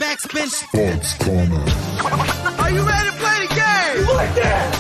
Backspin Sports Corner. Are you ready to play the game? You like that?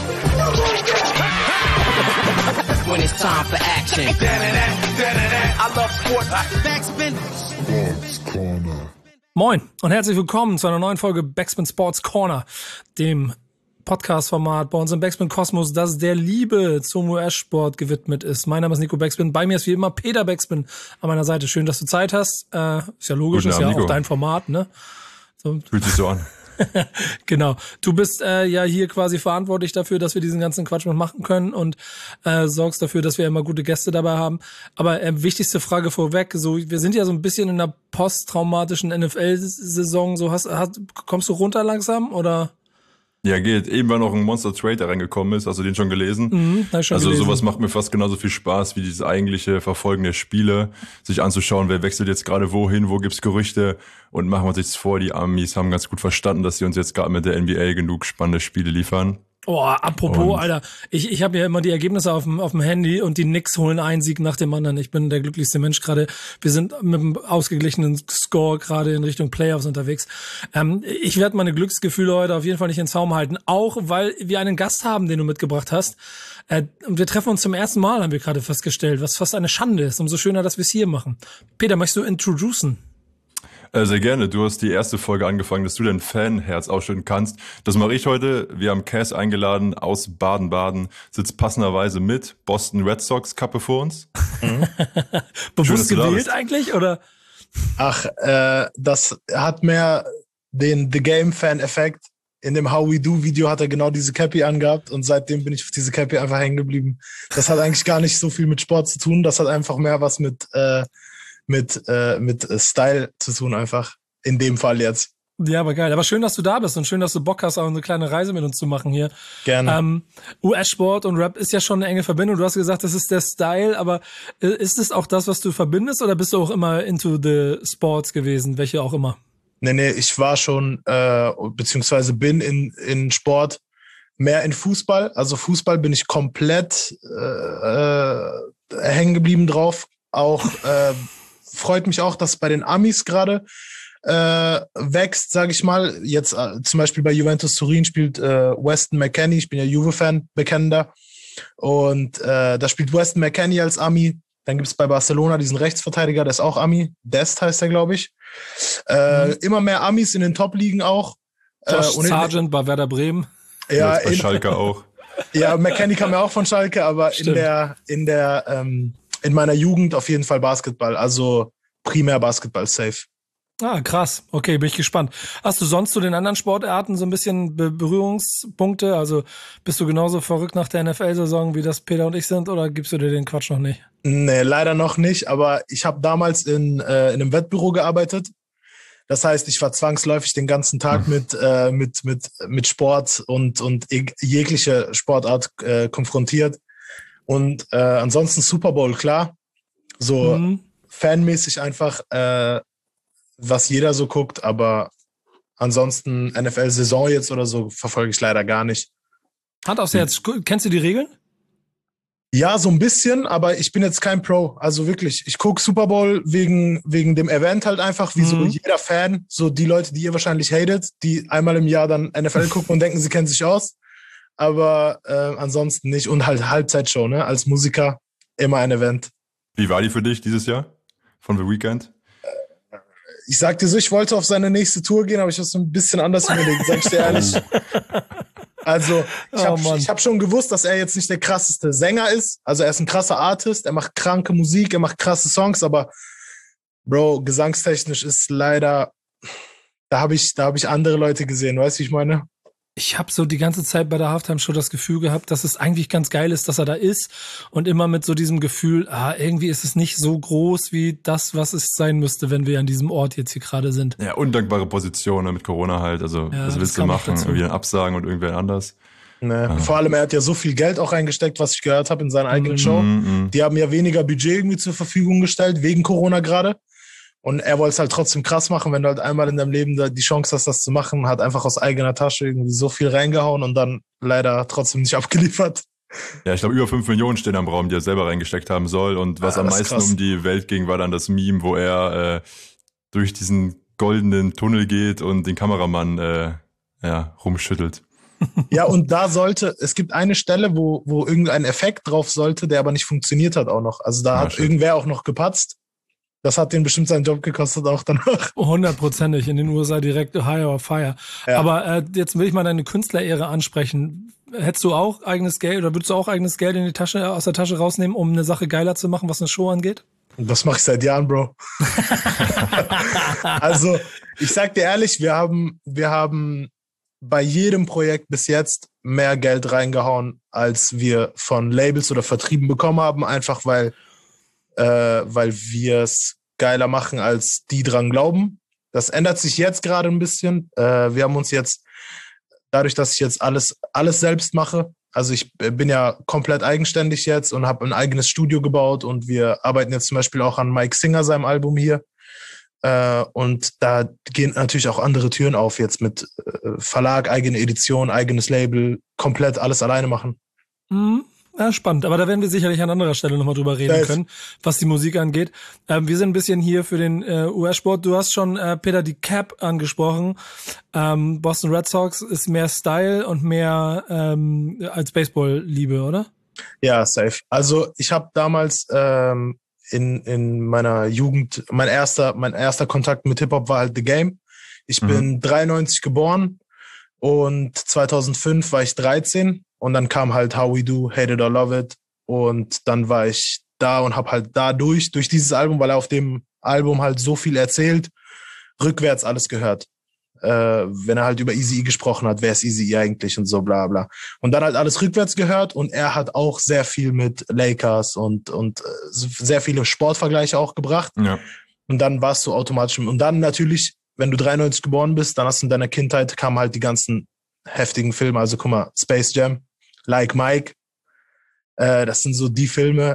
When it's time for action. I love sports. Backspin Sports Corner. Moin und herzlich willkommen zu einer neuen Folge Backspin Sports Corner, dem Podcast-Format bei uns im Backspin Kosmos, das der Liebe zum US-Sport gewidmet ist. Mein Name ist Nico Backspin, bei mir ist wie immer Peter Backspin an meiner Seite. Schön, dass du Zeit hast. Ist ja logisch, Guten ist ja Abend, auch Nico. dein Format, ne? So. Fühlt sich so an. Genau. Du bist ja hier quasi verantwortlich dafür, dass wir diesen ganzen Quatsch mal machen können und sorgst dafür, dass wir immer gute Gäste dabei haben. Aber wichtigste Frage vorweg, so wir sind ja so ein bisschen in einer posttraumatischen NFL-Saison. So kommst du runter langsam oder? Ja, geht. Eben war noch ein Monster Trade, der reingekommen ist. Hast du den schon gelesen? Hab ich schon Also gelesen. sowas macht mir fast genauso viel Spaß, wie dieses eigentliche Verfolgen der Spiele, sich anzuschauen, wer wechselt jetzt gerade wohin, wo gibt's Gerüchte und machen wir uns jetzt vor, die Amis haben ganz gut verstanden, dass sie uns jetzt gerade mit der NBA genug spannende Spiele liefern. Oh, apropos, Und- Alter, ich habe ja immer die Ergebnisse auf dem Handy und die Knicks holen einen Sieg nach dem anderen. Ich bin der glücklichste Mensch gerade. Wir sind mit einem ausgeglichenen Score gerade in Richtung Playoffs unterwegs. Ich werde meine Glücksgefühle heute auf jeden Fall nicht in Zaum halten, auch weil wir einen Gast haben, den du mitgebracht hast. Und wir treffen uns zum ersten Mal, haben wir gerade festgestellt, was fast eine Schande ist. Umso schöner, dass wir es hier machen. Peter, möchtest du introducen? Sehr gerne. Du hast die erste Folge angefangen, dass du dein Fanherz ausschütten kannst. Das mache ich heute. Wir haben Cass eingeladen aus Baden-Baden, sitzt passenderweise mit Boston Red Sox Kappe vor uns. Schön, dass Bewusst du da gewählt bist. eigentlich, oder? Ach, das hat mehr den The Game-Fan-Effekt. In dem How We Do-Video hat er genau diese Cappy angehabt und seitdem bin ich auf diese Cappy einfach hängen geblieben. Das hat eigentlich gar nicht so viel mit Sport zu tun. Das hat einfach mehr was mit Style zu tun einfach. In dem Fall jetzt. Ja, aber geil. Aber schön, dass du da bist und schön, dass du Bock hast, auch eine kleine Reise mit uns zu machen hier. Gerne. US-Sport und Rap ist ja schon eine enge Verbindung. Du hast gesagt, das ist der Style, aber ist es auch das, was du verbindest oder bist du auch immer into the Sports gewesen, welche auch immer? Nee, ich war schon, beziehungsweise bin in Sport mehr in Fußball. Also Fußball bin ich komplett hängen geblieben drauf. Auch freut mich auch, dass bei den Amis gerade wächst, sage ich mal. Jetzt zum Beispiel bei Juventus Turin spielt Weston McKennie. Ich bin ja Juve-Fan, bekennender. Und da spielt Weston McKennie als Ami. Dann gibt's bei Barcelona diesen Rechtsverteidiger, der ist auch Ami. Dest heißt er, glaube ich. Immer mehr Amis in den Top-Ligen auch. Josh und Sargent bei Werder Bremen. ja, Jetzt bei Schalke auch. ja, McKennie kam ja auch von Schalke, aber Stimmt. in meiner Jugend auf jeden Fall Basketball. Also primär Basketball safe. Ah, krass. Okay, bin ich gespannt. Hast du sonst zu den anderen Sportarten so ein bisschen Berührungspunkte? Also bist du genauso verrückt nach der NFL-Saison, wie das Peter und ich sind, oder gibst du dir den Quatsch noch nicht? Nee, leider noch nicht, aber ich habe damals in einem Wettbüro gearbeitet. Das heißt, ich war zwangsläufig den ganzen Tag mit Sport und jegliche Sportart konfrontiert. Und ansonsten Super Bowl, klar. So fanmäßig einfach, was jeder so guckt, aber ansonsten NFL-Saison jetzt oder so verfolge ich leider gar nicht. Hand aufs Herz. Kennst du die Regeln? Ja, so ein bisschen, aber ich bin jetzt kein Pro. Also wirklich, ich gucke Super Bowl wegen dem Event halt einfach, wie so jeder Fan. So die Leute, die ihr wahrscheinlich hatet, die einmal im Jahr dann NFL gucken und denken, sie kennen sich aus. Aber ansonsten nicht. Und halt Halbzeitshow, ne? Als Musiker immer ein Event. Wie war die für dich dieses Jahr? Von The Weeknd? Ich sag dir so, ich wollte auf seine nächste Tour gehen, aber ich habe so ein bisschen anders überlegt, sag ich dir ehrlich. Also, ich hab schon gewusst, dass er jetzt nicht der krasseste Sänger ist. Also, er ist ein krasser Artist, er macht kranke Musik, er macht krasse Songs, aber Bro, gesangstechnisch ist leider, da hab ich andere Leute gesehen, weißt du, wie ich meine? Ich habe so die ganze Zeit bei der Halftime-Show das Gefühl gehabt, dass es eigentlich ganz geil ist, dass er da ist und immer mit so diesem Gefühl, irgendwie ist es nicht so groß wie das, was es sein müsste, wenn wir an diesem Ort jetzt hier gerade sind. Ja, undankbare Position, ne, mit Corona halt. Also, Ja, was das willst du kam noch machen? dazu. Irgendwie einen absagen und irgendwer anders. Ne? Vor allem, er hat ja so viel Geld auch reingesteckt, was ich gehört habe in seiner eigenen Show. Die haben ja weniger Budget irgendwie zur Verfügung gestellt, wegen Corona gerade. Und er wollte es halt trotzdem krass machen, wenn du halt einmal in deinem Leben die Chance hast, das zu machen, hat einfach aus eigener Tasche irgendwie so viel reingehauen und dann leider trotzdem nicht abgeliefert. Ja, ich glaube, über 5 Millionen stehen am Raum, die er selber reingesteckt haben soll. Und was am das ist meisten krass. um die Welt ging, war dann das Meme, wo er durch diesen goldenen Tunnel geht und den Kameramann rumschüttelt. Ja, und es gibt eine Stelle, wo irgendein Effekt drauf sollte, der aber nicht funktioniert hat auch noch. Also da hat irgendwer auch noch gepatzt. Das hat den bestimmt seinen Job gekostet auch danach. 100%ig in den USA direkt Hire or Fire. Ja. Aber jetzt will ich mal deine Künstlerehre ansprechen. Hättest du auch eigenes Geld oder würdest du auch eigenes Geld aus der Tasche rausnehmen, um eine Sache geiler zu machen, was eine Show angeht? Das mache ich seit Jahren, Bro. Also, ich sag dir ehrlich, wir haben bei jedem Projekt bis jetzt mehr Geld reingehauen, als wir von Labels oder Vertrieben bekommen haben, einfach weil wir es geiler machen, als die dran glauben. Das ändert sich jetzt gerade ein bisschen. Wir haben uns jetzt, dadurch, dass ich jetzt alles selbst mache, also ich bin ja komplett eigenständig jetzt und habe ein eigenes Studio gebaut und wir arbeiten jetzt zum Beispiel auch an Mike Singer, seinem Album hier. Und da gehen natürlich auch andere Türen auf jetzt mit Verlag, eigene Edition, eigenes Label, komplett alles alleine machen. Mhm. Ja, spannend. Aber da werden wir sicherlich an anderer Stelle nochmal drüber reden können, was die Musik angeht. Wir sind ein bisschen hier für den US-Sport. Du hast schon, Peter, die Cap angesprochen. Boston Red Sox ist mehr Style und mehr als Baseball-Liebe, oder? Ja, safe. Also ich habe damals in meiner Jugend, mein erster Kontakt mit Hip-Hop war halt The Game. Ich bin 93 geboren und 2005 war ich 13 und dann kam halt How We Do, Hate It or Love It und dann war ich da und habe halt durch dieses Album, weil er auf dem Album halt so viel erzählt, rückwärts alles gehört. Wenn er halt über Eazy-E gesprochen hat, wer ist Eazy-E eigentlich und so bla bla. Und dann halt alles rückwärts gehört und er hat auch sehr viel mit Lakers und sehr viele Sportvergleiche auch gebracht. Ja. Und dann warst du automatisch. Und dann natürlich, wenn du 93 geboren bist, dann hast du in deiner Kindheit kamen halt die ganzen heftigen Filme. Also guck mal, Space Jam, Like Mike, das sind so die Filme.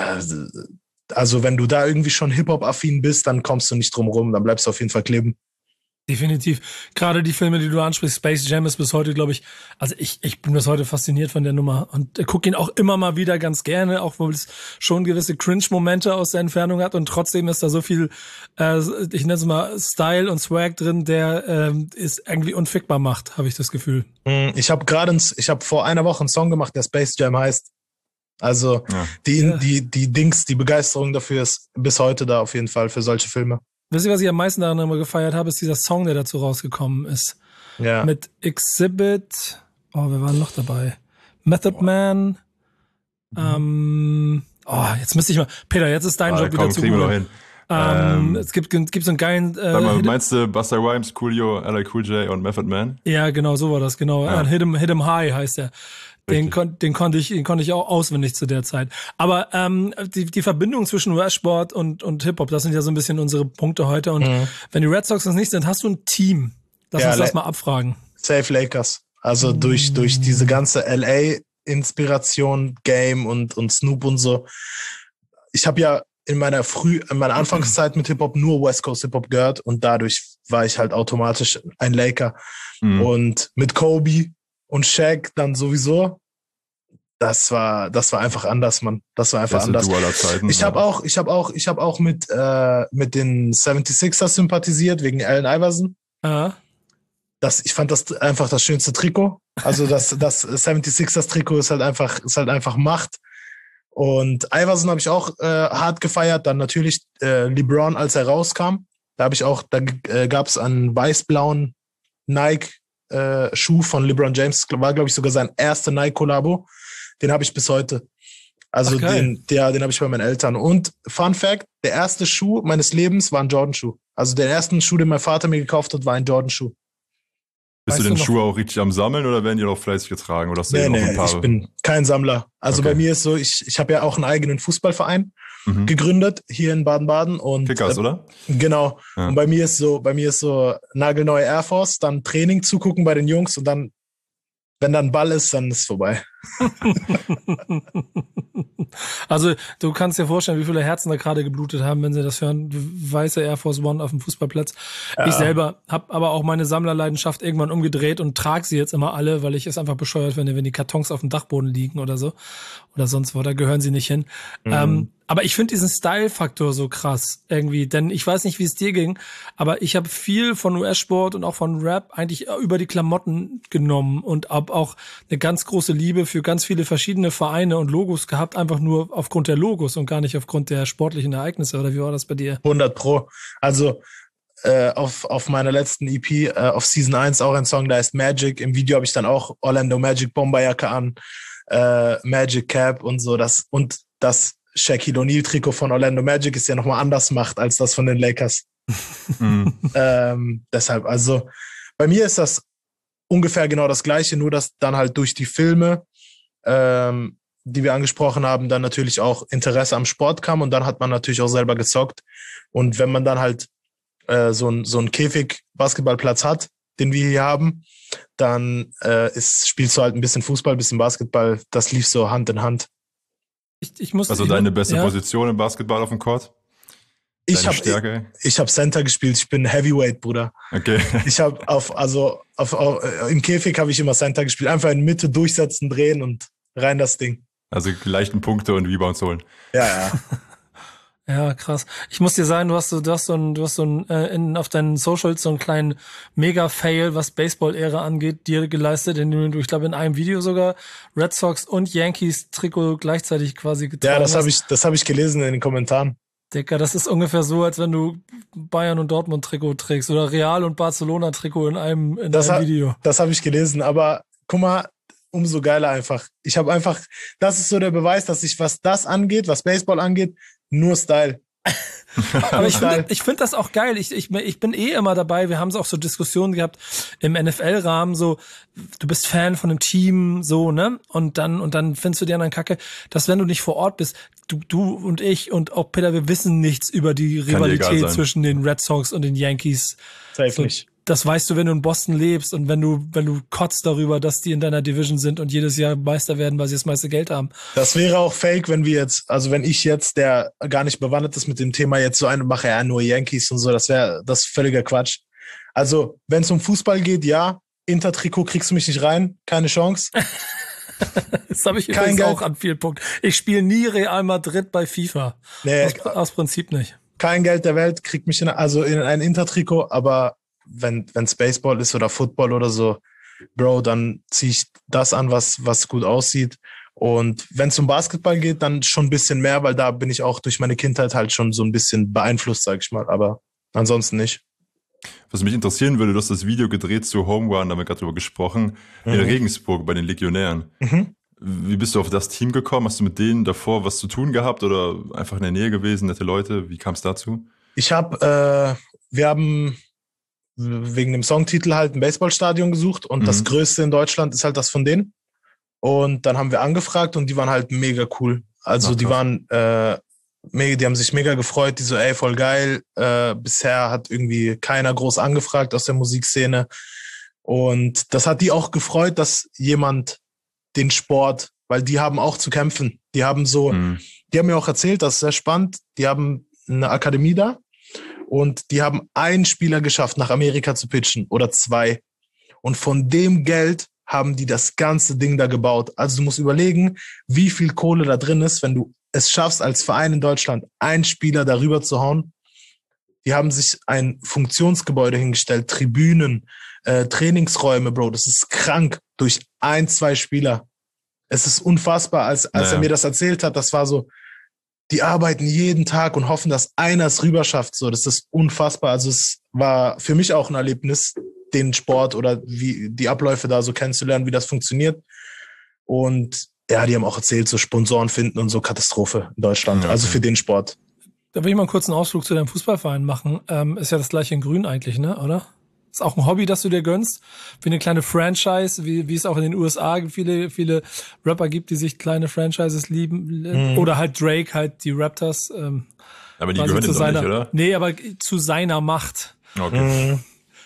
Also wenn du da irgendwie schon Hip-Hop-affin bist, dann kommst du nicht drum rum, dann bleibst du auf jeden Fall kleben. Definitiv. Gerade die Filme, die du ansprichst, Space Jam ist bis heute, glaube ich, also ich bin bis heute fasziniert von der Nummer und gucke ihn auch immer mal wieder ganz gerne, auch weil es schon gewisse Cringe-Momente aus der Entfernung hat und trotzdem ist da so viel, ich nenne es mal Style und Swag drin, der ist irgendwie unfickbar macht, habe ich das Gefühl. Ich habe vor einer Woche einen Song gemacht, der Space Jam heißt. Also die Begeisterung dafür ist bis heute da auf jeden Fall für solche Filme. Wisst ihr, was ich am meisten daran immer gefeiert habe, ist dieser Song, der dazu rausgekommen ist. Ja. Mit Exhibit, wer war noch dabei? Method Man. Jetzt müsste ich mal, Peter, jetzt ist dein Job wieder zu googeln. Es gibt so einen geilen meinst du Busta Rhymes, Coolio, LL Cool J und Method Man? Ja, genau, so war das, genau. Ja. Hit 'em High heißt der. Den konnte ich auch auswendig zu der Zeit. Aber die Verbindung zwischen US-Sport und Hip-Hop, das sind ja so ein bisschen unsere Punkte heute. Und wenn die Red Sox das nicht sind, hast du ein Team. Lass uns das mal abfragen. Safe Lakers. Also durch diese ganze LA-Inspiration, Game und Snoop und so. Ich habe ja in meiner Anfangszeit mit Hip-Hop nur West Coast Hip-Hop gehört und dadurch war ich halt automatisch ein Laker. Und mit Kobe und Shaq dann sowieso. Das war einfach anders, Mann. Das war einfach anders. Ich habe auch mit den 76ers sympathisiert wegen Allen Iverson. Ich fand das einfach das schönste Trikot. Also das 76ers Trikot ist halt einfach Macht. Und Iverson habe ich auch hart gefeiert. Dann natürlich LeBron, als er rauskam. Da gab es einen weiß-blauen Nike Schuh von LeBron James, war, glaube ich, sogar sein erster Nike-Kollabo. Den habe ich bis heute. Also den habe ich bei meinen Eltern. Und Fun Fact, der erste Schuh meines Lebens war ein Jordan-Schuh. Also der erste Schuh, den mein Vater mir gekauft hat, war ein Jordan-Schuh. Bist du den Schuh auch richtig am Sammeln oder werden die noch fleißig getragen? Oder hast du nee, ich bin kein Sammler. Also bei mir ist so, ich habe ja auch einen eigenen Fußballverein gegründet, hier in Baden-Baden. Und Kickers, oder? Genau. Ja. Und bei mir ist so nagelneue Air Force, dann Training zugucken bei den Jungs und dann, wenn dann Ball ist, dann ist es vorbei. Also du kannst dir vorstellen, wie viele Herzen da gerade geblutet haben, wenn sie das hören. Weiße Air Force One auf dem Fußballplatz. Ja. Ich selber habe aber auch meine Sammlerleidenschaft irgendwann umgedreht und trage sie jetzt immer alle, weil ich es einfach bescheuert finde, wenn die Kartons auf dem Dachboden liegen oder so oder sonst wo, da gehören sie nicht hin. Aber ich finde diesen Style-Faktor so krass irgendwie, denn ich weiß nicht, wie es dir ging, aber ich habe viel von US-Sport und auch von Rap eigentlich über die Klamotten genommen und habe auch eine ganz große Liebe für ganz viele verschiedene Vereine und Logos gehabt, einfach nur aufgrund der Logos und gar nicht aufgrund der sportlichen Ereignisse. Oder wie war das bei dir? 100%. Also auf meiner letzten EP, auf Season 1 auch ein Song, da heißt Magic. Im Video habe ich dann auch Orlando Magic Bomberjacke an, Magic Cap und so. Das Shaquille O'Neal Trikot von Orlando Magic ist ja nochmal anders macht als das von den Lakers. Deshalb, also bei mir ist das ungefähr genau das Gleiche, nur dass dann halt durch die Filme, die wir angesprochen haben, dann natürlich auch Interesse am Sport kam und dann hat man natürlich auch selber gezockt. Und wenn man dann halt so ein Käfig-Basketballplatz hat, den wir hier haben, dann spielst du halt ein bisschen Fußball, ein bisschen Basketball. Das lief so Hand in Hand. Also deine beste Position im Basketball auf dem Court? Deine Stärke? Ich habe Center gespielt. Ich bin Heavyweight, Bruder. Okay. Ich habe im Käfig habe ich immer Center gespielt. Einfach in Mitte durchsetzen, drehen und rein das Ding. Also leichten Punkte und Rebounds holen. Ja. Ja, krass. Ich muss dir sagen, du hast auf deinen Socials so einen kleinen Mega-Fail, was Baseball-Ära angeht, dir geleistet, indem du, ich glaube, in einem Video sogar Red Sox und Yankees Trikot gleichzeitig quasi getragen hast. Ja, das habe ich gelesen in den Kommentaren. Dicker, das ist ungefähr so, als wenn du Bayern und Dortmund Trikot trägst oder Real und Barcelona Trikot in einem Video. Das habe ich gelesen, aber guck mal, umso geiler einfach. Das ist so der Beweis, dass ich, was das angeht, was Baseball angeht, nur Style. Aber ich finde das auch geil. Ich bin immer dabei. Wir haben so auch so Diskussionen gehabt im NFL-Rahmen, so, du bist Fan von einem Team, so, ne? Und dann findest du die anderen Kacke, dass wenn du nicht vor Ort bist, du und ich und auch Peter, wir wissen nichts über die Rivalität zwischen den Red Sox und den Yankees. Safe nicht. Das weißt du, wenn du in Boston lebst und wenn du kotzt darüber, dass die in deiner Division sind und jedes Jahr Meister werden, weil sie das meiste Geld haben. Das wäre auch fake, wenn ich jetzt, der gar nicht bewandert ist mit dem Thema, jetzt so eine mache, ja, nur Yankees und so, das wäre das völliger Quatsch. Also, wenn es um Fußball geht, ja, Inter-Trikot kriegst du mich nicht rein, keine Chance. Das habe ich übrigens auch an vielen Punkten. Ich spiele nie Real Madrid bei FIFA. Nee, aus Prinzip nicht. Kein Geld der Welt kriegt mich in ein Inter-Trikot, aber wenn's Baseball ist oder Football oder so, Bro, dann ziehe ich das an, was gut aussieht. Und wenn es um Basketball geht, dann schon ein bisschen mehr, weil da bin ich auch durch meine Kindheit halt schon so ein bisschen beeinflusst, sag ich mal. Aber ansonsten nicht. Was mich interessieren würde, du hast das Video gedreht zu Home Run, da haben wir gerade drüber gesprochen, in Regensburg bei den Legionären. Wie bist du auf das Team gekommen? Hast du mit denen davor was zu tun gehabt oder einfach in der Nähe gewesen, nette Leute? Wie kam es dazu? Wir haben wegen dem Songtitel halt ein Baseballstadion gesucht und das größte in Deutschland ist halt das von denen. Und dann haben wir angefragt und die waren halt mega cool. Also die waren die haben sich mega gefreut, die so, ey, voll geil. Bisher hat irgendwie keiner groß angefragt aus der Musikszene. Und das hat die auch gefreut, dass jemand den Sport, weil die haben auch zu kämpfen. Die haben mir auch erzählt, das ist sehr spannend, die haben eine Akademie da. Und die haben einen Spieler geschafft, nach Amerika zu pitchen oder 2. Und von dem Geld haben die das ganze Ding da gebaut. Also du musst überlegen, wie viel Kohle da drin ist, wenn du es schaffst, als Verein in Deutschland einen Spieler darüber zu hauen. Die haben sich ein Funktionsgebäude hingestellt, Tribünen, Trainingsräume, Bro. Das ist krank durch 1, 2 Spieler. Es ist unfassbar, als er mir das erzählt hat, das war so, die arbeiten jeden Tag und hoffen, dass einer es rüber schafft. So, das ist unfassbar. Also es war für mich auch ein Erlebnis, den Sport oder wie die Abläufe da so kennenzulernen, wie das funktioniert. Und ja, die haben auch erzählt, so Sponsoren finden und so, Katastrophe in Deutschland. Ja, also für den Sport. Da will ich mal einen kurzen Ausflug zu deinem Fußballverein machen. Ist ja das gleiche in Grün eigentlich, ne? Oder? Ist auch ein Hobby, das du dir gönnst, wie eine kleine Franchise, wie es auch in den USA viele Rapper gibt, die sich kleine Franchises lieben. Oder halt Drake, halt die Raptors. Aber die gehören jetzt nicht, oder? Nee, aber zu seiner Macht. Okay.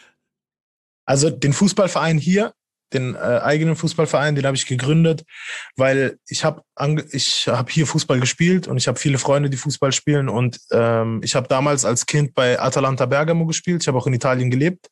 Also den Fußballverein hier, den eigenen Fußballverein, den habe ich gegründet, weil ich habe hier Fußball gespielt und ich habe viele Freunde, die Fußball spielen und ich habe damals als Kind bei Atalanta Bergamo gespielt. Ich habe auch in Italien gelebt.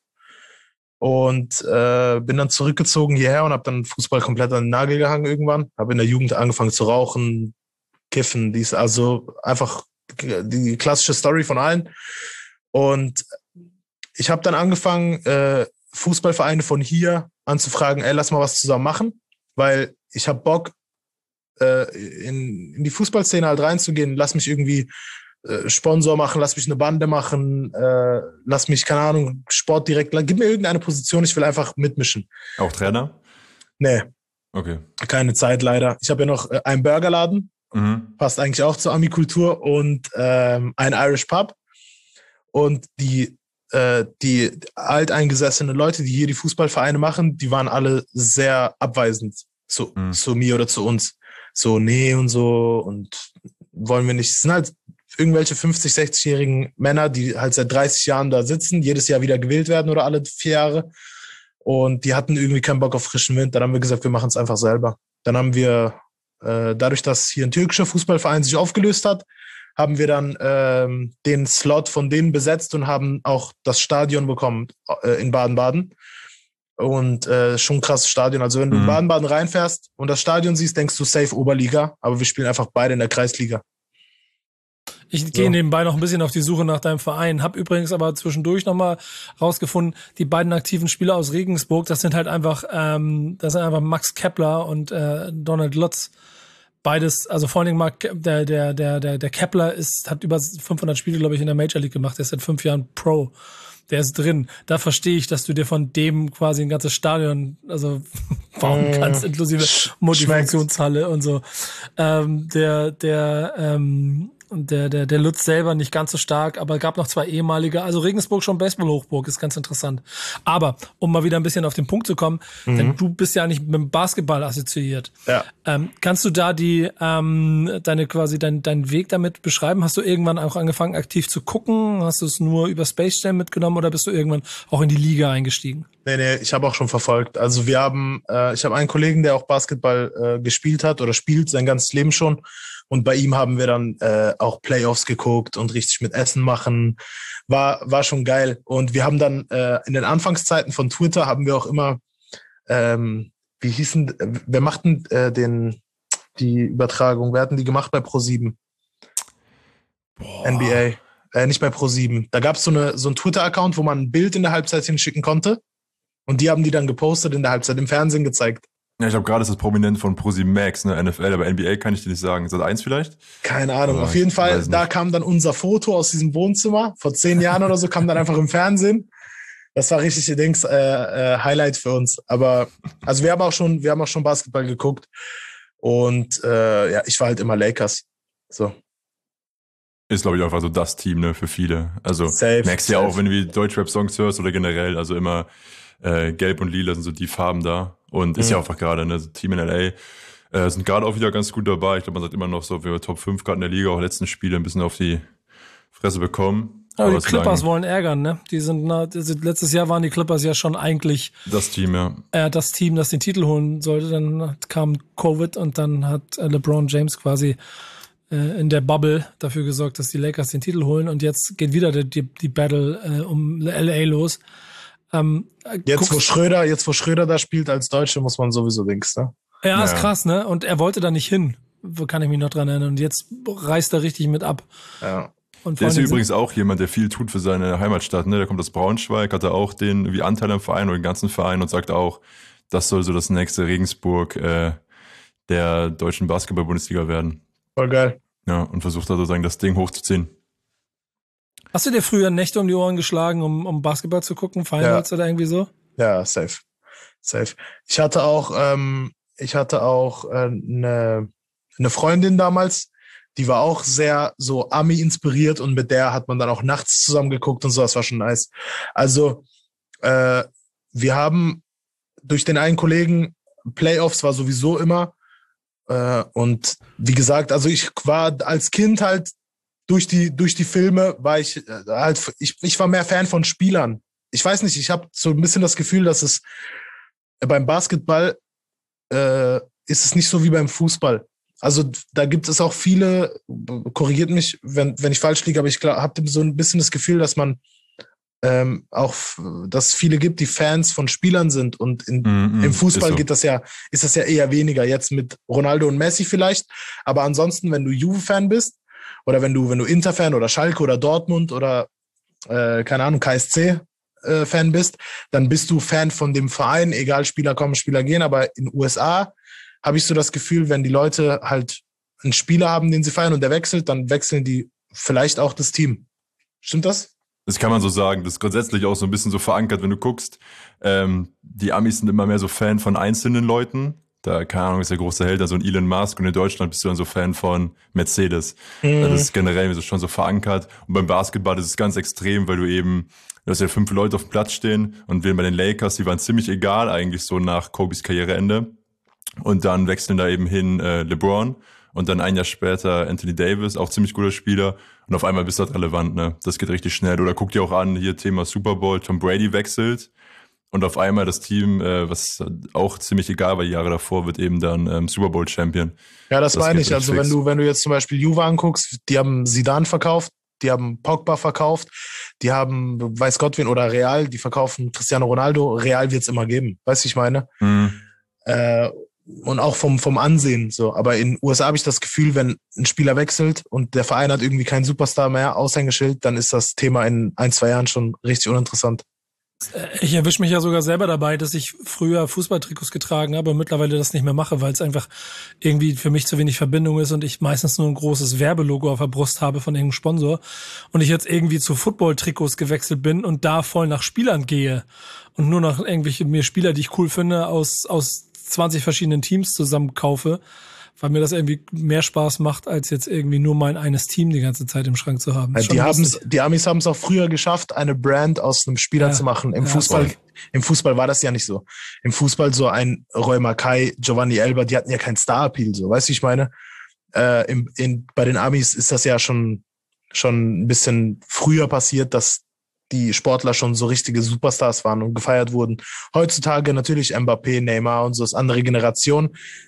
Und bin dann zurückgezogen hierher und habe dann Fußball komplett an den Nagel gehangen irgendwann. Habe in der Jugend angefangen zu rauchen, kiffen. Die ist also einfach die klassische Story von allen. Und ich habe dann angefangen, Fußballvereine von hier anzufragen, ey, lass mal was zusammen machen, weil ich habe Bock, in die Fußballszene halt reinzugehen. Lass mich irgendwie Sponsor machen, lass mich eine Bande machen, lass mich, keine Ahnung, Sportdirektor, gib mir irgendeine Position, ich will einfach mitmischen. Auch Trainer? Nee. Okay. Keine Zeit leider. Ich habe ja noch einen Burgerladen, passt eigentlich auch zur Ami-Kultur, und ein Irish Pub. Und die alteingesessenen Leute, die hier die Fußballvereine machen, die waren alle sehr abweisend zu mir oder zu uns. So, nee und so, und wollen wir nicht. Es sind halt irgendwelche 50-, 60-jährigen Männer, die halt seit 30 Jahren da sitzen, jedes Jahr wieder gewählt werden oder alle 4 Jahre. Und die hatten irgendwie keinen Bock auf frischen Wind. Dann haben wir gesagt, wir machen es einfach selber. Dann haben wir, dadurch, dass hier ein türkischer Fußballverein sich aufgelöst hat, haben wir dann den Slot von denen besetzt und haben auch das Stadion bekommen in Baden-Baden. Und schon ein krasses Stadion. Also wenn du in Baden-Baden reinfährst und das Stadion siehst, denkst du safe Oberliga, aber wir spielen einfach beide in der Kreisliga. Ich gehe nebenbei noch ein bisschen auf die Suche nach deinem Verein. Hab übrigens aber zwischendurch nochmal rausgefunden, die beiden aktiven Spieler aus Regensburg, das sind halt einfach, Max Kepler und Donald Lutz. Beides, also vor allen Dingen der Kepler hat über 500 Spiele, glaube ich, in der Major League gemacht. Der ist seit 5 Jahren Pro. Der ist drin. Da verstehe ich, dass du dir von dem quasi ein ganzes Stadion bauen kannst, inklusive Motivationshalle und so. Der Lutz selber nicht ganz so stark, aber gab noch 2 ehemalige. Also Regensburg schon Baseball-Hochburg, ist ganz interessant. Aber, um mal wieder ein bisschen auf den Punkt zu kommen, denn du bist ja nicht mit dem Basketball assoziiert. Ja. Kannst du da deinen Weg damit beschreiben? Hast du irgendwann auch angefangen, aktiv zu gucken? Hast du es nur über Space Jam mitgenommen oder bist du irgendwann auch in die Liga eingestiegen? Nee, ich habe auch schon verfolgt. Also ich habe einen Kollegen, der auch Basketball gespielt hat oder spielt sein ganzes Leben schon. Und bei ihm haben wir dann auch Playoffs geguckt und richtig mit Essen machen. War schon geil. Und wir haben dann in den Anfangszeiten von Twitter haben wir auch immer, wer macht denn die Übertragung? Wer hat denn die gemacht bei Pro7? NBA. Nicht bei Pro7. Da gab es so einen Twitter-Account, wo man ein Bild in der Halbzeit hinschicken konnte. Und die haben die dann gepostet in der Halbzeit, im Fernsehen gezeigt. Ja, ich glaube gerade ist das prominent von Pro7 Max, ne, NFL, aber NBA kann ich dir nicht sagen. Ist das 1 vielleicht? Keine Ahnung. Auf jeden Fall, da kam dann unser Foto aus diesem Wohnzimmer. Vor 10 Jahren oder so kam dann einfach im Fernsehen. Das war richtig, Highlight für uns. Aber, also wir haben auch schon Basketball geguckt. Und, ich war halt immer Lakers. So. Ist, glaube ich, einfach so das Team, ne, für viele. Also, merkst du ja auch, wenn du Deutschrap-Songs hörst oder generell, also immer, Gelb und Lila sind so die Farben da. Und ist ja einfach gerade, ne, so Team in LA sind gerade auch wieder ganz gut dabei. Ich glaube, man sagt immer noch so, wir Top 5 gerade in der Liga, auch letzten Spiele ein bisschen auf die Fresse bekommen. Aber die Clippers wollen ärgern, ne? Letztes Jahr waren die Clippers ja schon eigentlich das Team, ja. Das Team, das den Titel holen sollte. Dann kam Covid und dann hat LeBron James quasi in der Bubble dafür gesorgt, dass die Lakers den Titel holen. Und jetzt geht wieder die Battle um LA los. Jetzt wo Schröder da spielt als Deutsche, muss man sowieso links, ne? Ja, ist krass, ne? Und er wollte da nicht hin, kann ich mich noch dran erinnern. Und jetzt reißt er richtig mit ab. Ja. Und der ist übrigens auch jemand, der viel tut für seine Heimatstadt, ne? Der kommt aus Braunschweig, hat er auch den Anteil am Verein oder den ganzen Verein und sagt auch, das soll so das nächste Regensburg der deutschen Basketball-Bundesliga werden. Voll geil. Ja, und versucht da sozusagen das Ding hochzuziehen. Nächte um die Ohren geschlagen, um Basketball zu gucken, Finals oder irgendwie so? Ja, safe. Ich hatte auch eine Freundin damals, die war auch sehr so Ami inspiriert und mit der hat man dann auch nachts zusammen geguckt und so, das war schon nice. Also wir haben durch den einen Kollegen, Playoffs war sowieso immer und wie gesagt, also ich war als Kind halt durch die Filme war ich war mehr Fan von Spielern. Ich weiß nicht, ich habe so ein bisschen das Gefühl, dass es beim Basketball ist es nicht so wie beim Fußball. Also da gibt es auch viele, korrigiert mich, wenn ich falsch liege, aber ich habe so ein bisschen das Gefühl, dass man auch, dass es viele gibt, die Fans von Spielern sind und im Fußball ist das ja eher weniger. Jetzt mit Ronaldo und Messi vielleicht, aber ansonsten, wenn du Juve-Fan bist oder wenn du Inter-Fan oder Schalke oder Dortmund oder keine Ahnung, KSC-Fan bist, dann bist du Fan von dem Verein, egal, Spieler kommen, Spieler gehen, aber in den USA habe ich so das Gefühl, wenn die Leute halt einen Spieler haben, den sie feiern und der wechselt, dann wechseln die vielleicht auch das Team. Stimmt das? Das kann man so sagen. Das ist grundsätzlich auch so ein bisschen so verankert, wenn du guckst. Die Amis sind immer mehr so Fan von einzelnen Leuten. Da, keine Ahnung, ist der große Held, so ein Elon Musk. Und in Deutschland bist du dann so Fan von Mercedes. Das ist generell so schon so verankert. Und beim Basketball ist es ganz extrem, weil du hast ja 5 Leute auf dem Platz stehen. Und wir bei den Lakers, die waren ziemlich egal eigentlich so nach Kobes Karriereende. Und dann wechseln da eben hin LeBron. Und dann ein Jahr später Anthony Davis, auch ziemlich guter Spieler. Und auf einmal bist du halt relevant, ne? Das geht richtig schnell. Oder guck dir auch an, hier Thema Super Bowl, Tom Brady wechselt. Und auf einmal das Team, was auch ziemlich egal war die Jahre davor, wird eben dann Super Bowl Champion. Ja, das meine ich. Also wenn du jetzt zum Beispiel Juve anguckst, die haben Zidane verkauft, die haben Pogba verkauft, die haben weiß Gott wen oder Real, die verkaufen Cristiano Ronaldo. Real wird es immer geben. Weißt du, ich meine? Und auch vom Ansehen so. Aber in den USA habe ich das Gefühl, wenn ein Spieler wechselt und der Verein hat irgendwie keinen Superstar mehr, Aushängeschild, dann ist das Thema in 1-2 Jahren schon richtig uninteressant. Ich erwische mich ja sogar selber dabei, dass ich früher Fußballtrikots getragen habe und mittlerweile das nicht mehr mache, weil es einfach irgendwie für mich zu wenig Verbindung ist und ich meistens nur ein großes Werbelogo auf der Brust habe von irgendeinem Sponsor und ich jetzt irgendwie zu Football-Trikots gewechselt bin und da voll nach Spielern gehe und nur nach irgendwelche mir Spieler, die ich cool finde, aus 20 verschiedenen Teams zusammen kaufe, weil mir das irgendwie mehr Spaß macht, als jetzt irgendwie nur mein eines Team die ganze Zeit im Schrank zu haben. Die Amis haben es auch früher geschafft, eine Brand aus einem Spieler zu machen. Im Fußball war das ja nicht so. Im Fußball so ein Roy Mackay, Giovanni Elber, die hatten ja keinen Star-Appeal, so, weißt du, ich meine? Bei den Amis ist das ja schon ein bisschen früher passiert, dass die Sportler schon so richtige Superstars waren und gefeiert wurden. Heutzutage natürlich Mbappé, Neymar und so ist andere Generation.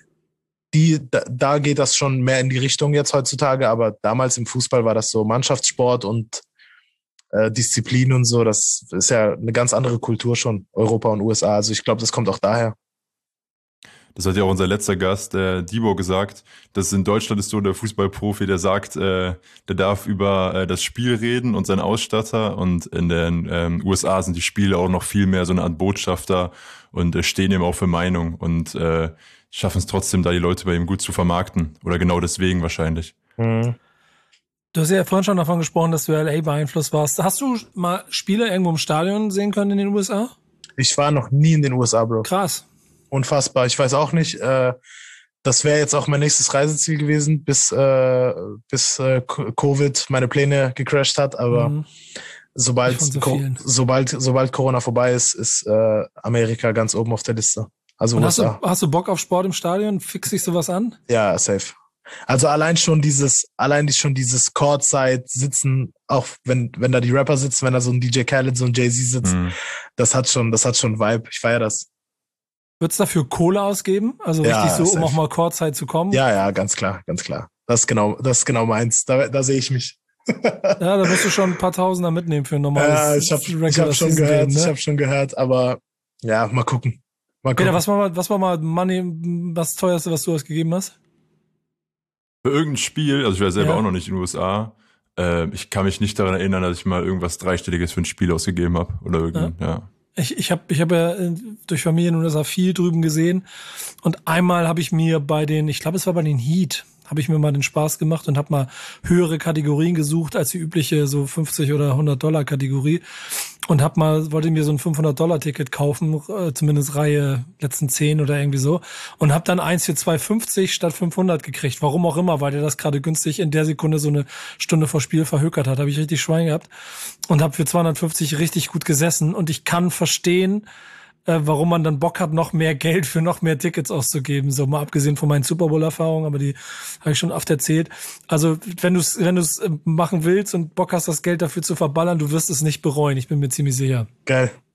Da geht das schon mehr in die Richtung jetzt heutzutage, aber damals im Fußball war das so Mannschaftssport und Disziplin und so. Das ist ja eine ganz andere Kultur schon, Europa und USA. Also ich glaube, das kommt auch daher. Das hat ja auch unser letzter Gast, Dibo, gesagt, dass in Deutschland ist so der Fußballprofi, der sagt, der darf über das Spiel reden und seinen Ausstatter und in den USA sind die Spiele auch noch viel mehr so eine Art Botschafter und stehen eben auch für Meinung und schaffen es trotzdem, da die Leute bei ihm gut zu vermarkten oder genau deswegen wahrscheinlich. Du hast ja vorhin schon davon gesprochen, dass du LA beeinflusst warst. Hast du mal Spiele irgendwo im Stadion sehen können in den USA? Ich war noch nie in den USA, Bro. Krass. Unfassbar. Ich weiß auch nicht. Das wäre jetzt auch mein nächstes Reiseziel gewesen, bis Covid meine Pläne gecrashed hat. Aber sobald Corona vorbei ist Amerika ganz oben auf der Liste. Also USA. Hast du Bock auf Sport im Stadion? Fix dich sowas an? Ja, safe. Also allein schon dieses Courtside sitzen, auch wenn da die Rapper sitzen, wenn da so ein DJ Khaled, so ein Jay-Z sitzt, das hat schon Vibe. Ich feiere das. Würdest du dafür Kohle ausgeben? Also richtig so, safe. Um auch mal Courtside zu kommen? Ja, ganz klar. Das ist genau meins. Da sehe ich mich. Ja, da musst du schon ein paar Tausender mitnehmen für ein normales. Ja, ich hab schon gehört, ne? Ich habe schon gehört, aber ja, mal gucken. Peter, was war mal das teuerste, was du ausgegeben hast? Für irgendein Spiel, also ich war selber auch noch nicht in den USA, ich kann mich nicht daran erinnern, dass ich mal irgendwas Dreistelliges für ein Spiel ausgegeben habe oder irgendein, ja. Ich hab ja durch Familien in den USA viel drüben gesehen und einmal habe ich mir ich glaube es war bei den Heat, habe ich mir mal den Spaß gemacht und habe mal höhere Kategorien gesucht als die übliche so 50 oder $100 Kategorie und wollte mir so ein $500 Kaufen, zumindest Reihe letzten 10 oder irgendwie so und habe dann eins für 2,50 statt 500 gekriegt. Warum auch immer, weil der das gerade günstig in der Sekunde so eine Stunde vor Spiel verhökert hat. Habe ich richtig Schwein gehabt und habe für 250 richtig gut gesessen und ich kann verstehen, warum man dann Bock hat, noch mehr Geld für noch mehr Tickets auszugeben. So mal abgesehen von meinen Super Bowl-Erfahrungen, aber die habe ich schon oft erzählt. Also wenn du es machen willst und Bock hast, das Geld dafür zu verballern, du wirst es nicht bereuen. Ich bin mir ziemlich sicher. Geil.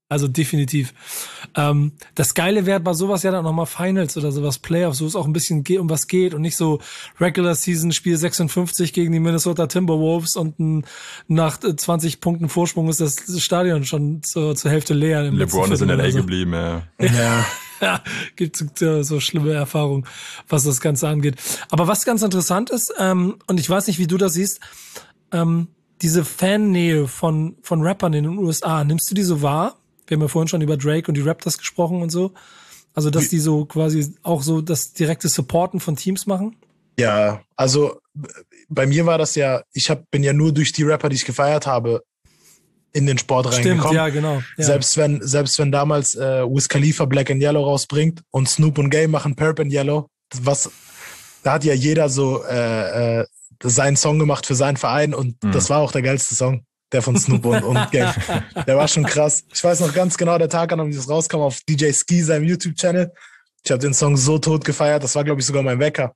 Also definitiv. Das Geile wäre bei sowas ja dann nochmal Finals oder sowas, Playoffs, wo es auch ein bisschen um was geht und nicht so Regular Season Spiel 56 gegen die Minnesota Timberwolves und nach 20 Punkten Vorsprung ist das Stadion schon zur Hälfte leer. LeBron ist in LA geblieben, ja. Ja, gibt so schlimme Erfahrungen, was das Ganze angeht. Aber was ganz interessant ist, und ich weiß nicht, wie du das siehst, diese Fannähe von Rappern in den USA, nimmst du die so wahr? Wir haben ja vorhin schon über Drake und die Raptors gesprochen und so. Also, dass die so quasi auch so das direkte Supporten von Teams machen? Ja, also bei mir war das ja, bin ja nur durch die Rapper, die ich gefeiert habe, in den Sport reingekommen. Stimmt, ja, genau. Ja. Selbst wenn damals Wiz Khalifa Black and Yellow rausbringt und Snoop und Game machen Purp and Yellow, da hat ja jeder so seinen Song gemacht für seinen Verein und das war auch der geilste Song. Der von Snoop und Game. Der war schon krass. Ich weiß noch ganz genau, der Tag, an dem das rauskam, auf DJ Ski, seinem YouTube-Channel. Ich habe den Song so tot gefeiert, das war, glaube ich, sogar mein Wecker.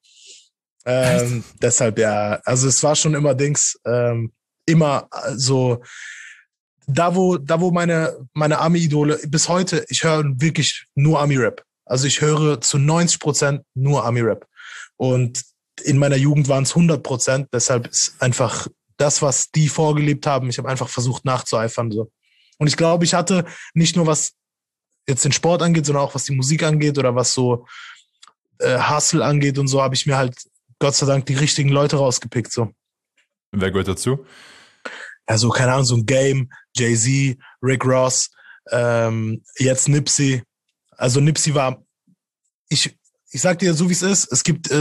Deshalb, ja, also es war schon immer immer so, da wo meine Ami-Idole, bis heute, ich höre wirklich nur Ami-Rap. Also ich höre zu 90% nur Ami-Rap. Und in meiner Jugend waren es 100%, deshalb ist einfach das, was die vorgelebt haben, ich habe einfach versucht nachzueifern. So. Und ich glaube, ich hatte nicht nur was jetzt den Sport angeht, sondern auch was die Musik angeht oder was so Hustle angeht und so, habe ich mir halt Gott sei Dank die richtigen Leute rausgepickt. So. Und wer gehört dazu? Also, keine Ahnung, so ein Game, Jay-Z, Rick Ross, jetzt Nipsey. Also Nipsey war, ich sag dir so, wie es ist. Es gibt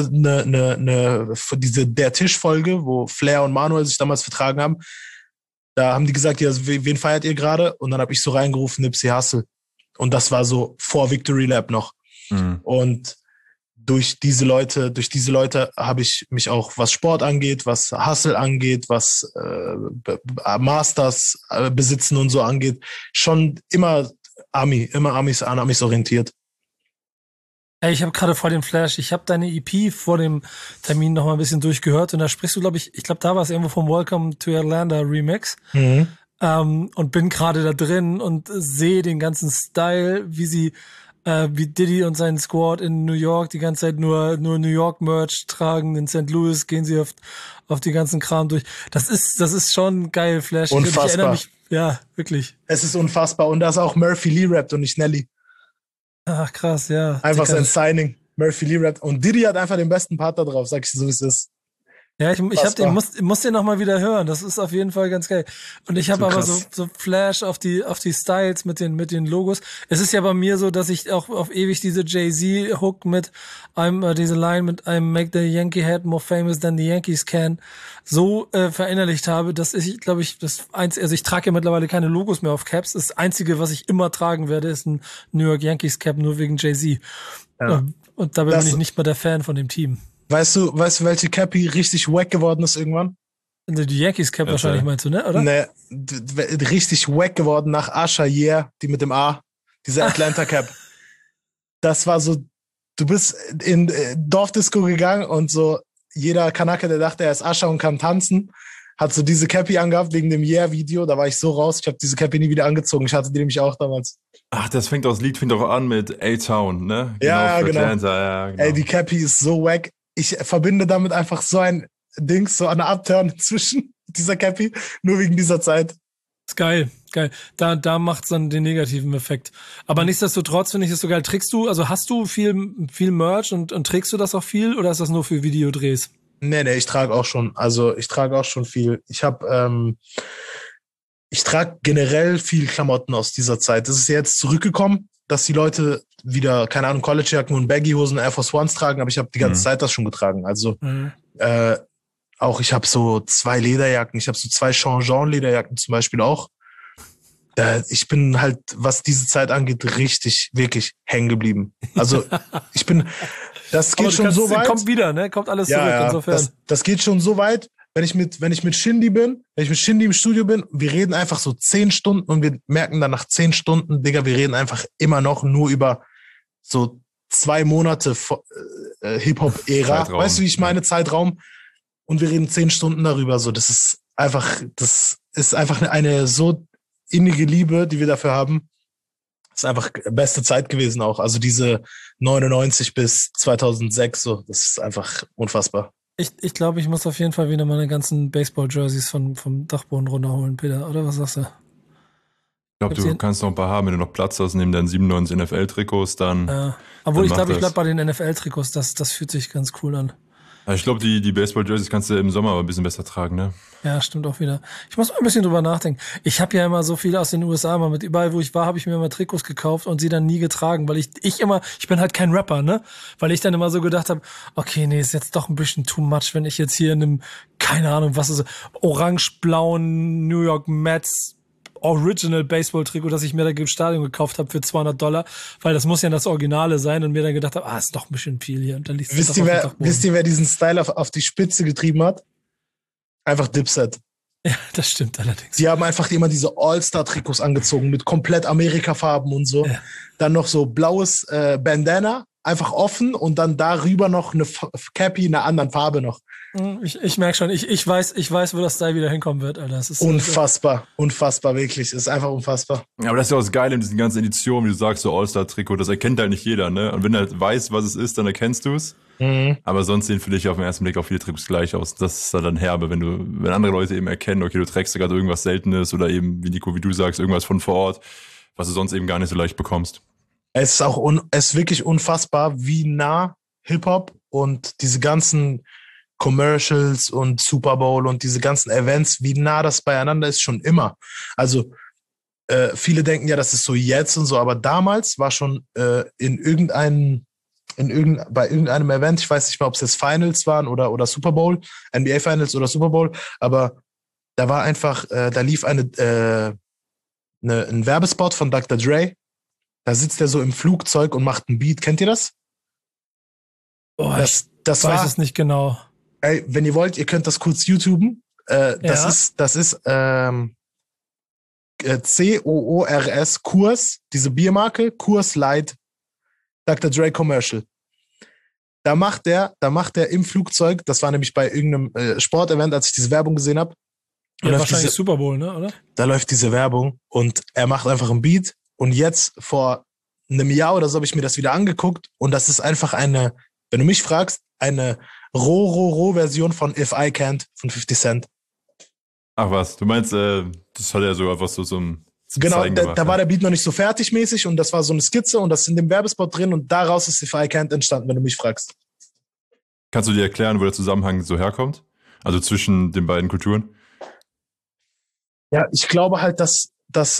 diese Der Tisch-Folge, wo Flair und Manuel sich damals vertragen haben. Da haben die gesagt, ja, wen feiert ihr gerade? Und dann habe ich so reingerufen, Nipsey Hussle. Und das war so vor Victory Lap noch. Mhm. Und durch diese Leute habe ich mich auch, was Sport angeht, was Hustle angeht, was Masters besitzen und so angeht, schon immer Amis orientiert. Ey, ich habe gerade vor dem Flash, ich habe deine EP vor dem Termin noch mal ein bisschen durchgehört und da sprichst du, glaube ich glaube, da war es irgendwo vom Welcome to Atlanta Remix. Mhm. Und bin gerade da drin und sehe den ganzen Style, wie Diddy und sein Squad in New York die ganze Zeit nur New York Merch tragen. In St. Louis gehen sie auf die ganzen Kram durch. Das ist schon geil, Flash. Unfassbar. Ich erinnere mich, ja, wirklich. Es ist unfassbar. Und da ist auch Murphy Lee rappt und nicht Nelly. Ach, krass, ja. Einfach sein Signing. Murphy Lee rappt. Und Diddy hat einfach den besten Part da drauf, sag ich dir so, wie es ist. Ja, ich muss den noch mal wieder hören. Das ist auf jeden Fall ganz geil. Und ich habe aber so Flash auf die Styles mit den Logos. Es ist ja bei mir so, dass ich auch auf ewig diese Jay-Z-Hook mit diese Line mit einem Make the Yankee Head more famous than the Yankees can so verinnerlicht habe, dass ich, glaube ich, also ich trage ja mittlerweile keine Logos mehr auf Caps. Das Einzige, was ich immer tragen werde, ist ein New York Yankees Cap, nur wegen Jay-Z. Ja. Und dabei bin ich nicht mehr der Fan von dem Team. Weißt du, welche Cappy richtig wack geworden ist irgendwann? Die Yankees Cap wahrscheinlich meinst du, ne? Oder? Ne, richtig wack geworden nach Asha Yeah, die mit dem A, diese Atlanta Cap. Das war so, du bist in Dorfdisco gegangen und so jeder Kanake, der dachte, er ist Asha und kann tanzen, hat so diese Cappy angehabt wegen dem Yeah-Video. Da war ich so raus, ich habe diese Cappy nie wieder angezogen. Ich hatte die nämlich auch damals. Ach, das Lied fängt auch an mit A-Town, ne? Ja, genau. Atlanta, ja, genau. Ey, die Cappy ist so wack. Ich verbinde damit einfach so ein Dings, so eine Upturn zwischen dieser Cappy, nur wegen dieser Zeit. Ist geil. Da macht's dann den negativen Effekt. Aber nichtsdestotrotz finde ich das so geil. Hast du viel Merch und trägst du das auch viel oder ist das nur für Videodrehs? Nee, ich trage auch schon. Also ich trage auch schon viel. Ich trage generell viel Klamotten aus dieser Zeit. Das ist jetzt zurückgekommen, dass die Leute wieder, keine Ahnung, Collegejacken und Baggy-Hosen, Air Force Ones tragen, aber ich habe die ganze Zeit das schon getragen. Also auch ich habe so 2 Lederjacken, ich habe so 2 Changeant-Lederjacken zum Beispiel auch. Ich bin halt, was diese Zeit angeht, richtig, wirklich hängen geblieben. Also das geht schon so weit. Kommt wieder, ne? Kommt alles zurück, insofern. Das geht schon so weit, wenn ich mit Shindy im Studio bin, wir reden einfach so 10 Stunden und wir merken dann nach 10 Stunden, Digga, wir reden einfach immer noch nur über so 2 Monate Hip-Hop-Ära. Weißt du, wie ich meine? Zeitraum. Und wir reden 10 Stunden darüber. So, das ist einfach eine so innige Liebe, die wir dafür haben. ist einfach beste Zeit gewesen auch. Also diese 99 bis 2006, so, das ist einfach unfassbar. Ich glaube, ich muss auf jeden Fall wieder meine ganzen Baseball-Jerseys vom Dachboden runterholen, Peter. Oder was sagst du? Ich glaube, du kannst noch ein paar haben, wenn du noch Platz hast, neben deinen 97 NFL-Trikots, dann. Ja. Obwohl, ich glaube, ich bleib bei den NFL-Trikots. Das fühlt sich ganz cool an. Ja, ich glaube, die Baseball-Jerseys kannst du im Sommer aber ein bisschen besser tragen, ne? Ja, stimmt auch wieder. Ich muss mal ein bisschen drüber nachdenken. Ich habe ja immer so viele aus den USA, mal mit überall, wo ich war, habe ich mir immer Trikots gekauft und sie dann nie getragen, weil ich bin halt kein Rapper, ne? Weil ich dann immer so gedacht habe, okay, nee, ist jetzt doch ein bisschen too much, wenn ich jetzt hier in einem, keine Ahnung, was ist, orange-blauen New York Mets Original Baseball-Trikot, das ich mir da im Stadion gekauft habe für $200, weil das muss ja das Originale sein und mir dann gedacht habe, ist doch ein bisschen viel hier. Und dann wisst ihr, wer diesen Style auf die Spitze getrieben hat? Einfach Dipset. Ja, das stimmt allerdings. Die haben einfach immer diese All-Star-Trikots angezogen mit komplett Amerika-Farben und so. Ja. Dann noch so blaues Bandana, einfach offen und dann darüber noch eine Cappy in einer anderen Farbe noch. Ich merke schon, ich weiß, wo das Style wieder hinkommen wird, Alter. Das ist unfassbar, unfassbar, wirklich. Das ist einfach unfassbar. Ja, aber das ist ja auch das Geile in diesen ganzen Editionen, wie du sagst, so All-Star-Trikot, das erkennt halt nicht jeder, ne? Und wenn du halt weißt, was es ist, dann erkennst du es. Mhm. Aber sonst sehen für dich auf den ersten Blick auch viele Trikots gleich aus. Das ist dann herbe, wenn andere Leute eben erkennen, okay, du trägst gerade irgendwas Seltenes oder eben, wie Nico, wie du sagst, irgendwas von vor Ort, was du sonst eben gar nicht so leicht bekommst. Es ist wirklich unfassbar, wie nah Hip-Hop und diese ganzen Commercials und Super Bowl und diese ganzen Events, wie nah das beieinander ist, schon immer. Also viele denken ja, das ist so jetzt und so, aber damals war schon bei irgendeinem Event, ich weiß nicht mehr, ob es jetzt Finals waren oder Super Bowl, NBA Finals oder Super Bowl, aber da war einfach, da lief ein Werbespot von Dr. Dre. Da sitzt er so im Flugzeug und macht einen Beat. Kennt ihr das? Oh, ich weiß es nicht genau. Ey, wenn ihr wollt, ihr könnt das kurz YouTuben. Das ist COORS, Kurs, diese Biermarke, Kurs Light, Dr. Dre Commercial. Da macht er im Flugzeug, das war nämlich bei irgendeinem Sportevent, als ich diese Werbung gesehen habe. Ja, wahrscheinlich Super Bowl, ne, oder? Da läuft diese Werbung und er macht einfach einen Beat. Und jetzt vor einem Jahr oder so habe ich mir das wieder angeguckt und das ist einfach wenn du mich fragst, eine Version von If I Can't von 50 Cent. Ach was, du meinst, das hat er so einfach so ein Genau, da war der Beat noch nicht so fertig mäßig und das war so eine Skizze und das ist in dem Werbespot drin und daraus ist If I Can't entstanden, wenn du mich fragst. Kannst du dir erklären, wo der Zusammenhang so herkommt? Also zwischen den beiden Kulturen? Ja, ich glaube halt, dass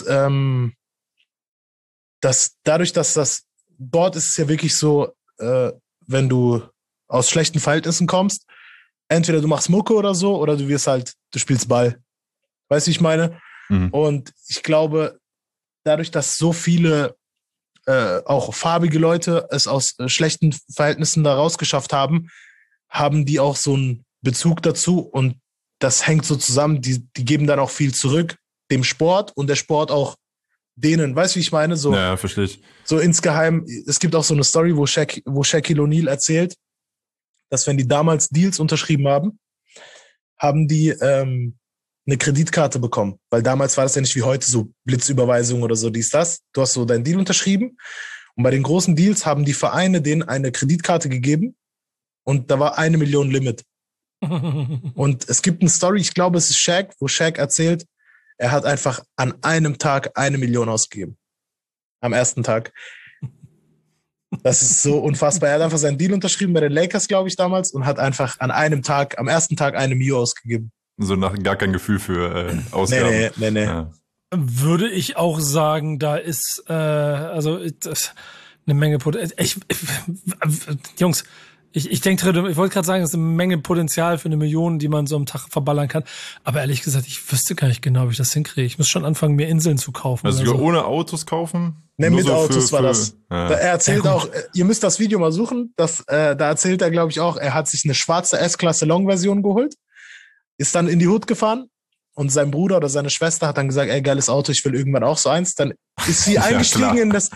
dadurch, dass dort ist es ja wirklich so, wenn du aus schlechten Verhältnissen kommst, entweder du machst Mucke oder so, oder du spielst Ball. Weißt du, wie ich meine? Mhm. Und ich glaube, dadurch, dass so viele auch farbige Leute es aus schlechten Verhältnissen da rausgeschafft haben, haben die auch so einen Bezug dazu und das hängt so zusammen, die geben dann auch viel zurück, dem Sport und der Sport auch denen, weißt du, wie ich meine? So, ja, verstehe ich. So insgeheim, es gibt auch so eine Story, wo Shaquille O'Neal erzählt, dass wenn die damals Deals unterschrieben haben die eine Kreditkarte bekommen. Weil damals war das ja nicht wie heute so Blitzüberweisung oder so dies, das. Du hast so deinen Deal unterschrieben und bei den großen Deals haben die Vereine denen eine Kreditkarte gegeben und da war 1 Million Limit. Und es gibt eine Story, ich glaube, es ist Shaq, wo Shaq erzählt, er hat einfach an einem Tag 1 Million ausgegeben. Am ersten Tag. Das ist so unfassbar. Er hat einfach seinen Deal unterschrieben bei den Lakers, glaube ich, damals und hat einfach am ersten Tag 1 Million ausgegeben. So nach gar kein Gefühl für Ausgaben. Nee. Ja. Würde ich auch sagen, da ist eine Menge Potenzial. Jungs, ich denke, ich wollte gerade sagen, es ist eine Menge Potenzial für 1 Million, die man so am Tag verballern kann. Aber ehrlich gesagt, ich wüsste gar nicht genau, wie ich das hinkriege. Ich muss schon anfangen, mir Inseln zu kaufen. Also sogar ohne Autos kaufen? Ne, mit so Autos war das. Ja. Er erzählt auch, ihr müsst das Video mal suchen, da erzählt er, glaube ich, auch, er hat sich eine schwarze S-Klasse Long-Version geholt, ist dann in die Hood gefahren und sein Bruder oder seine Schwester hat dann gesagt, ey, geiles Auto, ich will irgendwann auch so eins. Dann ist sie eingestiegen in das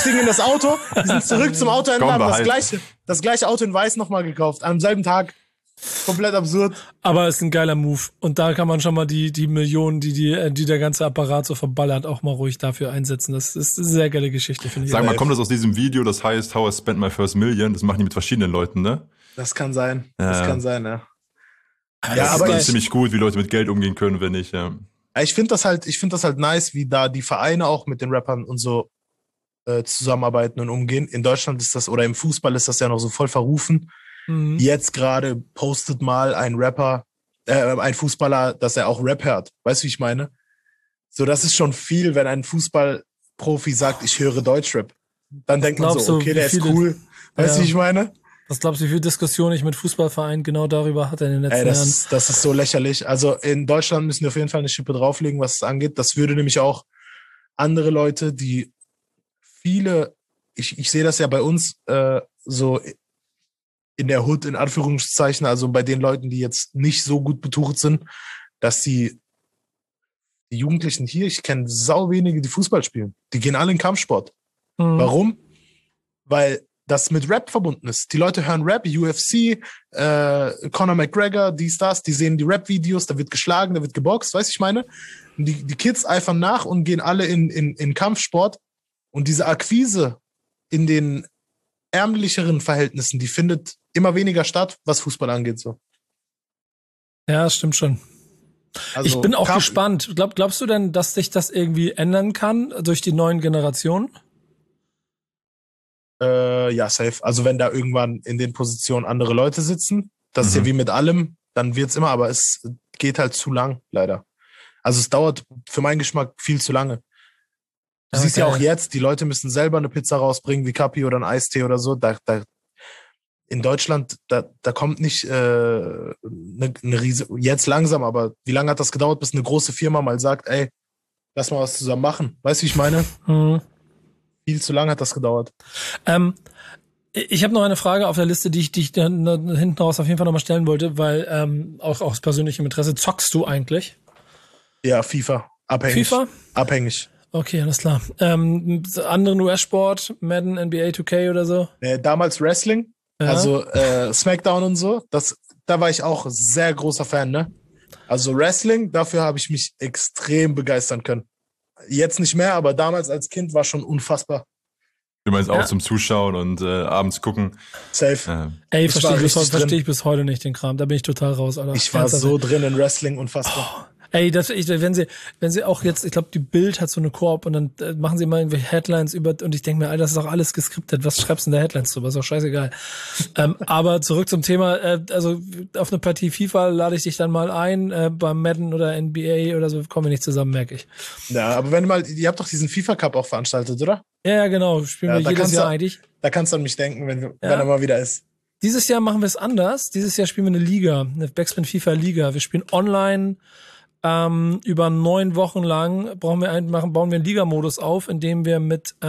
Auto, die sind zurück zum Autohändler, haben das gleiche Auto in Weiß nochmal gekauft, am selben Tag. Komplett absurd. Aber ist ein geiler Move. Und da kann man schon mal die Millionen, die der ganze Apparat so verballert, auch mal ruhig dafür einsetzen. Das ist eine sehr geile Geschichte, finde ich. Sag mal, kommt das aus diesem Video, das heißt How I Spent My First Million? Das machen die mit verschiedenen Leuten, ne? Das kann sein. Ja. Das kann sein, ja. Ja, aber das ist ziemlich gut, wie Leute mit Geld umgehen können, wenn nicht, ja. Ich finde das halt nice, wie da die Vereine auch mit den Rappern und so zusammenarbeiten und umgehen. In Deutschland ist das, oder im Fußball ist das ja noch so voll verrufen. Mhm. Jetzt gerade postet mal ein Fußballer, dass er auch Rap hört. Weißt du, wie ich meine? So, das ist schon viel, wenn ein Fußballprofi sagt, ich höre Deutschrap. Dann denkt man so, okay, der ist cool. Weißt du, wie ich meine? Was glaubst du, wie viel Diskussion ich mit Fußballvereinen genau darüber hatte in den letzten Jahren? Das ist so lächerlich. Also in Deutschland müssen wir auf jeden Fall eine Schippe drauflegen, was es angeht. Das würde nämlich auch andere Leute, die ich sehe das ja bei uns so in der Hood, in Anführungszeichen, also bei den Leuten, die jetzt nicht so gut betucht sind, dass die Jugendlichen hier, ich kenne sau wenige, die Fußball spielen. Die gehen alle in Kampfsport. Mhm. Warum? Weil das mit Rap verbunden ist. Die Leute hören Rap, UFC, Conor McGregor, dies, das, die sehen die Rap-Videos, da wird geschlagen, da wird geboxt, weißt du, ich meine? Und die Kids eifern nach und gehen alle in Kampfsport. Und diese Akquise in den ärmlicheren Verhältnissen, die findet immer weniger statt, was Fußball angeht, so. Ja, stimmt schon. Also, ich bin auch gespannt. Glaubst du denn, dass sich das irgendwie ändern kann durch die neuen Generationen? Ja, safe. Also wenn da irgendwann in den Positionen andere Leute sitzen, das ist ja wie mit allem, dann wird's immer, aber es geht halt zu lang, leider. Also es dauert für meinen Geschmack viel zu lange. Du siehst ja auch jetzt, die Leute müssen selber eine Pizza rausbringen, wie Kapi oder ein Eistee oder so. In Deutschland, da kommt nicht eine riesige, jetzt langsam, aber wie lange hat das gedauert, bis eine große Firma mal sagt, ey, lass mal was zusammen machen. Weißt du, wie ich meine? Mhm. Viel zu lange hat das gedauert. Ich habe noch eine Frage auf der Liste, die ich dann hinten raus auf jeden Fall nochmal stellen wollte, weil auch aus persönlichem Interesse, zockst du eigentlich? Ja, FIFA. Abhängig. FIFA? Abhängig. Okay, alles klar. Anderen US-Sport, Madden, NBA 2K oder so? Damals Wrestling, ja. Also Smackdown und so. Da war ich auch sehr großer Fan, ne? Also Wrestling, dafür habe ich mich extrem begeistern können. Jetzt nicht mehr, aber damals als Kind war schon unfassbar. Du meinst auch zum Zuschauen und abends gucken. Safe. Ey, verstehe ich bis heute nicht den Kram. Da bin ich total raus, Alter. Ich war so drin in Wrestling, unfassbar. Ey, wenn sie auch jetzt, ich glaube, die Bild hat so eine Koop und dann machen sie mal irgendwelche Headlines und ich denke mir, Alter, das ist auch alles geskriptet. Was schreibst du in der Headlines drüber? Ist doch scheißegal. Aber zurück zum Thema, also auf eine Partie FIFA lade ich dich dann mal ein, beim Madden oder NBA oder so kommen wir nicht zusammen, merke ich. Ja, aber ihr habt doch diesen FIFA Cup auch veranstaltet, oder? Ja, genau. Spielen wir jedes Jahr eigentlich. Da kannst du an mich denken, wenn er mal wieder ist. Dieses Jahr machen wir es anders. Dieses Jahr spielen wir eine Liga, eine Backspin FIFA Liga. Wir spielen online. Über 9 Wochen lang bauen wir einen Liga-Modus auf, in dem wir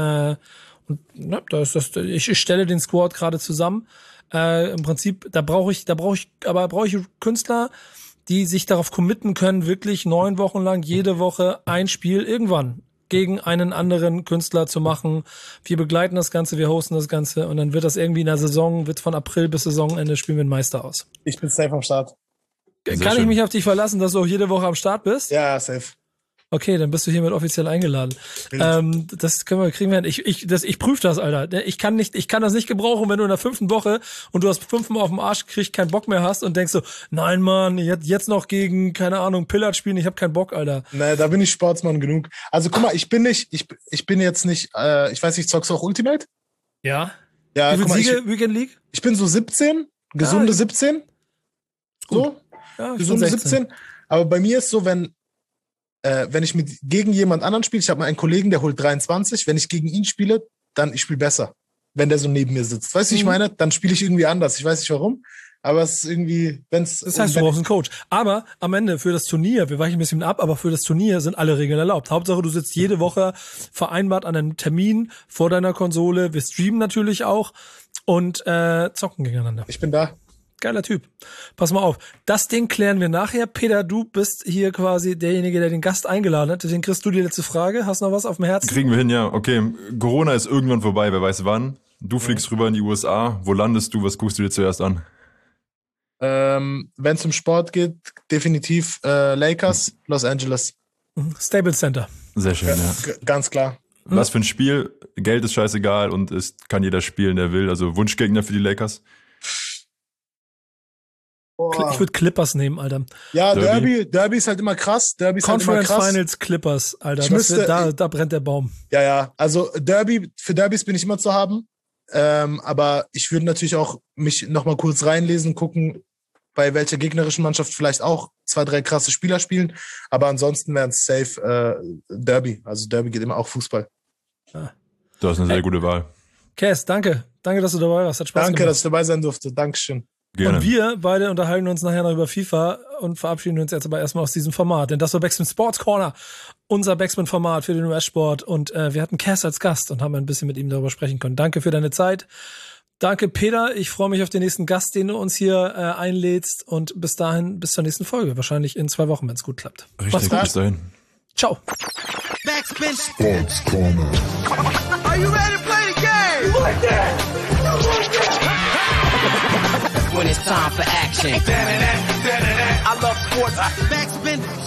ich stelle den Squad gerade zusammen. Im Prinzip, da brauche ich Künstler, die sich darauf committen können, wirklich 9 Wochen lang jede Woche ein Spiel irgendwann gegen einen anderen Künstler zu machen. Wir begleiten das Ganze, wir hosten das Ganze und dann wird das irgendwie in der Saison, wird von April bis Saisonende spielen wir einen Meister aus. Ich bin safe am Start. Kann ich mich auf dich verlassen, dass du auch jede Woche am Start bist? Ja, safe. Okay, dann bist du hiermit offiziell eingeladen. Das kriegen wir hin. Ich prüfe das, Alter. Ich kann das nicht gebrauchen, wenn du in der 5. Woche und du hast 5-mal auf dem Arsch gekriegt, keinen Bock mehr hast und denkst so, nein, Mann, jetzt noch gegen, keine Ahnung, Pillard spielen, ich hab keinen Bock, Alter. Nee, da bin ich Sportsmann genug. Also guck mal, ich bin jetzt nicht, ich weiß nicht, zockst du auch Ultimate? Ja. Ja, wie guck mal, Siege, Weekend League? Ich bin so 17, gesunde 17. So. Ja, gesunde 17. Aber bei mir ist so, wenn ich gegen jemand anderen spiele, ich habe mal einen Kollegen, der holt 23, wenn ich gegen ihn spiele, dann ich spiele besser, wenn der so neben mir sitzt. Weißt du, wie ich meine? Dann spiele ich irgendwie anders. Ich weiß nicht warum, aber es ist irgendwie, Das heißt, du brauchst einen Coach. Aber am Ende für das Turnier, wir weichen ein bisschen ab, aber für das Turnier sind alle Regeln erlaubt. Hauptsache, du sitzt jede Woche vereinbart an einem Termin vor deiner Konsole. Wir streamen natürlich auch und zocken gegeneinander. Ich bin da. Geiler Typ. Pass mal auf. Das Ding klären wir nachher. Peter, du bist hier quasi derjenige, der den Gast eingeladen hat. Deswegen kriegst du die letzte Frage. Hast du noch was auf dem Herzen? Kriegen wir hin, ja. Okay, Corona ist irgendwann vorbei, wer weiß wann. Du fliegst rüber in die USA. Wo landest du? Was guckst du dir zuerst an? Wenn es um Sport geht, definitiv Lakers, Los Angeles. Staples Center. Sehr schön, ja. Ganz klar. Was für ein Spiel. Geld ist scheißegal und kann jeder spielen, der will. Also Wunschgegner für die Lakers. Ich würde Clippers nehmen, Alter. Ja, Derby ist halt immer krass. Conference Finals Clippers, Alter. Da brennt der Baum. Ja. Also für Derbys bin ich immer zu haben. Aber ich würde natürlich auch mich nochmal kurz reinlesen, gucken, bei welcher gegnerischen Mannschaft vielleicht auch 2, 3 krasse Spieler spielen. Aber ansonsten wären es safe Derby. Also Derby geht immer auch Fußball. Ja. Du hast eine sehr gute Wahl. Cass, danke. Danke, dass du dabei warst. Hat Spaß gemacht. Danke, dass ich dabei sein durfte. Dankeschön. Gerne. Und wir beide unterhalten uns nachher noch über FIFA und verabschieden uns jetzt aber erstmal aus diesem Format. Denn das war Backspin Sports Corner, unser Backspin-Format für den US-Sport. Und wir hatten Cass als Gast und haben ein bisschen mit ihm darüber sprechen können. Danke für deine Zeit. Danke, Peter. Ich freue mich auf den nächsten Gast, den du uns hier einlädst. Und bis dahin, bis zur nächsten Folge. Wahrscheinlich in 2 Wochen, wenn es gut klappt. Richtig, bis dahin. Ciao. Backspin. Sports Corner. Are you ready to play the game? You like that? When it's time for action. I love sports. Backspin.